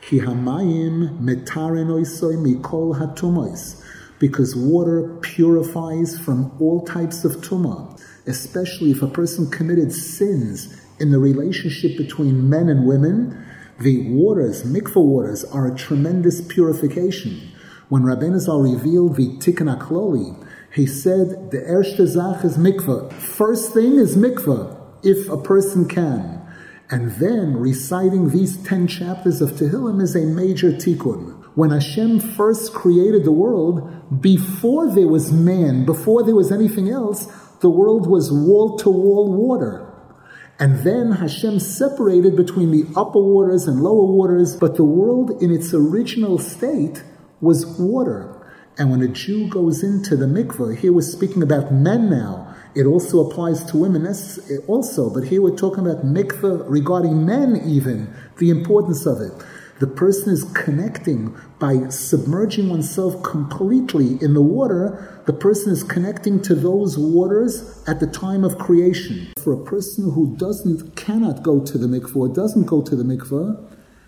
Ki hamayim metaren oisoi mikol hatumois. Because water purifies from all types of tumah, especially if a person committed sins in the relationship between men and women. The waters, mikvah waters, are a tremendous purification. When Rabbeinu Zal revealed the Tikkun HaKloli, he said, the erste Zach is mikvah. First thing is mikvah, if a person can. And then reciting these 10 chapters of Tehillim is a major tikkun. When Hashem first created the world, before there was man, before there was anything else, the world was wall-to-wall water. And then Hashem separated between the upper waters and lower waters, but the world in its original state was water. And when a Jew goes into the mikveh, here we're speaking about men now, it also applies to women also, but here we're talking about mikveh regarding men even, the importance of it. The person is connecting by submerging oneself completely in the water. The person is connecting to those waters at the time of creation. For a person who cannot go to the mikveh or doesn't go to the mikveh,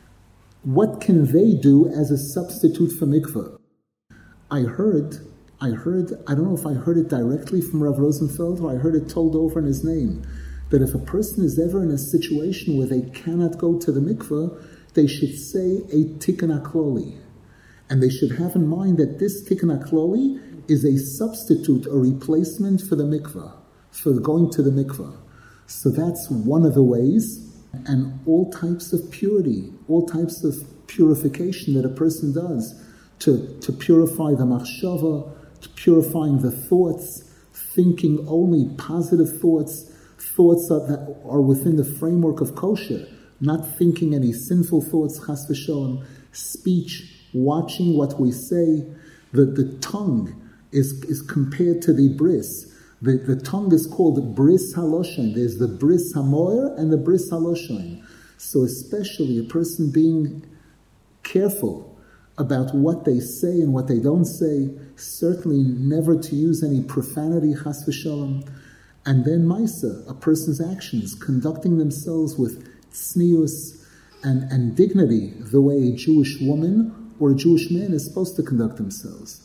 what can they do as a substitute for mikveh? I heard, I don't know if I heard it directly from Rav Rosenfeld or I heard it told over in his name, that if a person is ever in a situation where they cannot go to the mikveh, they should say a Tikkun HaKloli. And they should have in mind that this Tikkun HaKloli is a substitute, a replacement for the mikveh, for going to the mikveh. So that's one of the ways. And all types of purity, all types of purification that a person does to purify the machshava, to purifying the thoughts, thinking only positive thoughts that are within the framework of kosher, not thinking any sinful thoughts, chas v'sholem, speech, watching what we say. The tongue is compared to the bris. The tongue is called bris haloshen. There's the bris hamoer and the bris haloshen. So especially a person being careful about what they say and what they don't say, certainly never to use any profanity, chas v'sholem. And then maisa, a person's actions, conducting themselves with tznius and dignity, the way a Jewish woman or a Jewish man is supposed to conduct themselves.